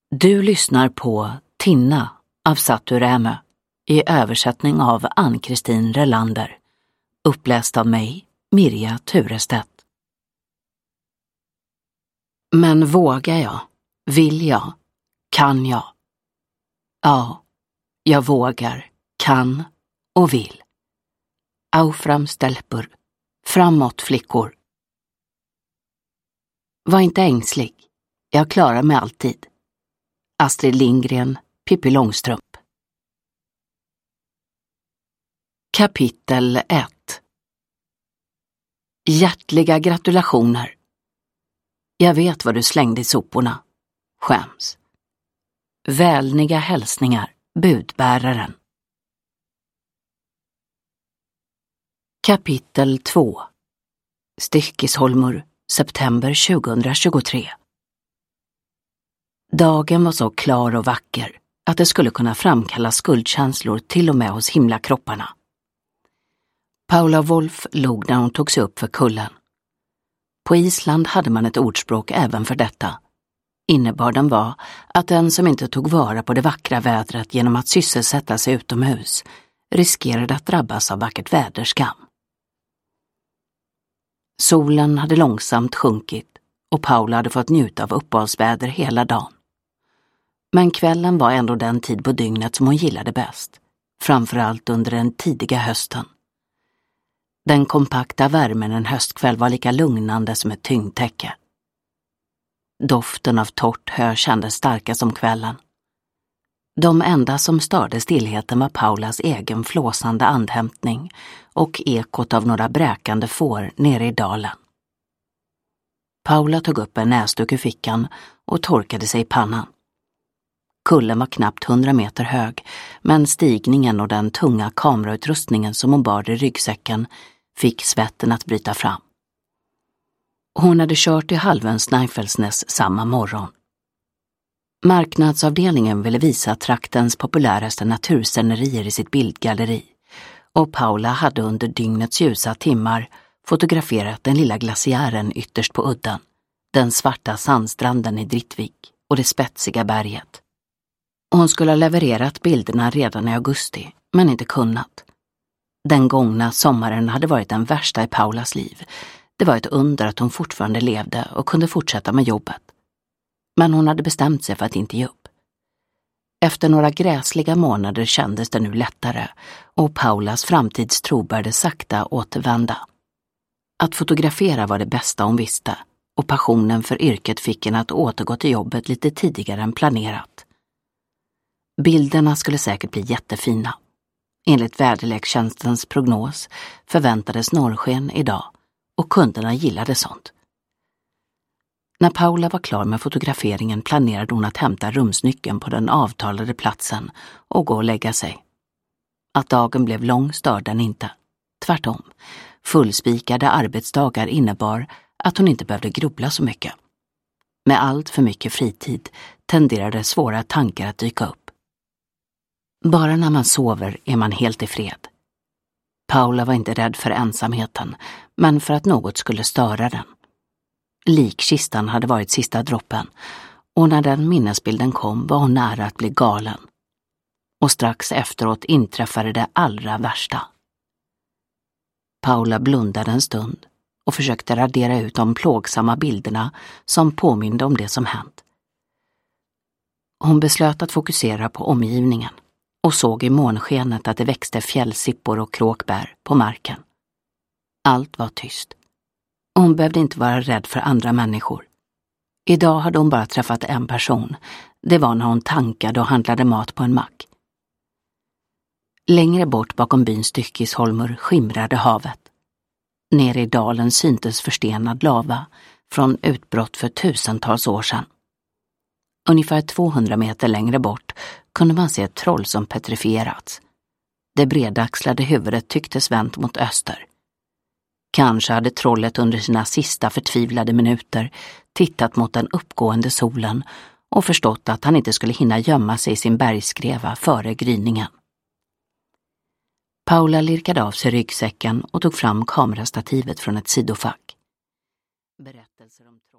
Du lyssnar på Tinna av Satu Rämö i översättning av Ann-Kristin Relander, uppläst av mig, Mirja Turestedt. Men vågar jag? Vill jag? Kan jag? Ja, jag vågar, kan och vill. Aufram stelpur, framåt flickor. Var inte ängslig, jag klarar mig alltid. Astrid Lindgren, Pippi Långstrump. Kapitel 1. Hjärtliga gratulationer. Jag vet vad du slängde i soporna. Skäms. Välniga hälsningar, budbäraren. Kapitel 2. Styckisholmur, september 2023. Dagen var så klar och vacker att det skulle kunna framkalla skuldkänslor till och med hos himlakropparna. Paula Wolf log när hon tog sig upp för kullen. På Island hade man ett ordspråk även för detta. Innebörden var att den som inte tog vara på det vackra vädret genom att sysselsätta sig utomhus riskerade att drabbas av vackert väderskam. Solen hade långsamt sjunkit och Paula hade fått njuta av uppehållsväder hela dagen. Men kvällen var ändå den tid på dygnet som hon gillade bäst, framförallt under den tidiga hösten. Den kompakta värmen en höstkväll var lika lugnande som ett tyngdtäcke. Doften av torrt hö kändes starkast om kvällen. De enda som störde stillheten var Paulas egen flåsande andhämtning och ekot av några bräkande får nere i dalen. Paula tog upp en näsduk ur fickan och torkade sig i pannan. Kullen var knappt 100 meter hög, men stigningen och den tunga kamerautrustningen som hon bar i ryggsäcken fick svetten att bryta fram. Hon hade kört i halvön Snæfellsnes samma morgon. Marknadsavdelningen ville visa traktens populäraste naturscenerier i sitt bildgalleri, och Paula hade under dygnets ljusa timmar fotograferat den lilla glaciären ytterst på udden, den svarta sandstranden i Drittvik och det spetsiga berget. Hon skulle ha levererat bilderna redan i augusti, men inte kunnat. Den gångna sommaren hade varit den värsta i Paulas liv. Det var ett under att hon fortfarande levde och kunde fortsätta med jobbet. Men hon hade bestämt sig för att inte ge upp. Efter några gräsliga månader kändes det nu lättare och Paulas framtidstro började sakta återvända. Att fotografera var det bästa hon visste och passionen för yrket fick henne att återgå till jobbet lite tidigare än planerat. Bilderna skulle säkert bli jättefina. Enligt väderlekstjänstens prognos förväntades norrsken idag och kunderna gillade sånt. När Paula var klar med fotograferingen planerade hon att hämta rumsnyckeln på den avtalade platsen och gå och lägga sig. Att dagen blev lång störde den inte. Tvärtom, fullspikade arbetsdagar innebar att hon inte behövde grubbla så mycket. Med allt för mycket fritid tenderade svåra tankar att dyka upp. Bara när man sover är man helt i fred. Paula var inte rädd för ensamheten, men för att något skulle störa den. Likkistan hade varit sista droppen, och när den minnesbilden kom var hon nära att bli galen. Och strax efteråt inträffade det allra värsta. Paula blundade en stund och försökte radera ut de plågsamma bilderna som påminde om det som hänt. Hon beslöt att fokusera på omgivningen och såg i månskenet att det växte fjällsippor och kråkbär på marken. Allt var tyst. Hon behövde inte vara rädd för andra människor. Idag hade hon bara träffat en person. Det var när hon tankade och handlade mat på en mack. Längre bort bakom byn Styckisholmur skimrade havet. Nere i dalen syntes förstenad lava från utbrott för tusentals år sedan. Ungefär 200 meter längre bort kunde man se ett troll som petrifierats. Det bredaxlade huvudet tycktes vänt mot öster. Kanske hade trollet under sina sista förtvivlade minuter tittat mot den uppgående solen och förstått att han inte skulle hinna gömma sig i sin bergskreva före gryningen. Paula lirkade av sig ryggsäcken och tog fram kamerastativet från ett sidofack. Berättelser om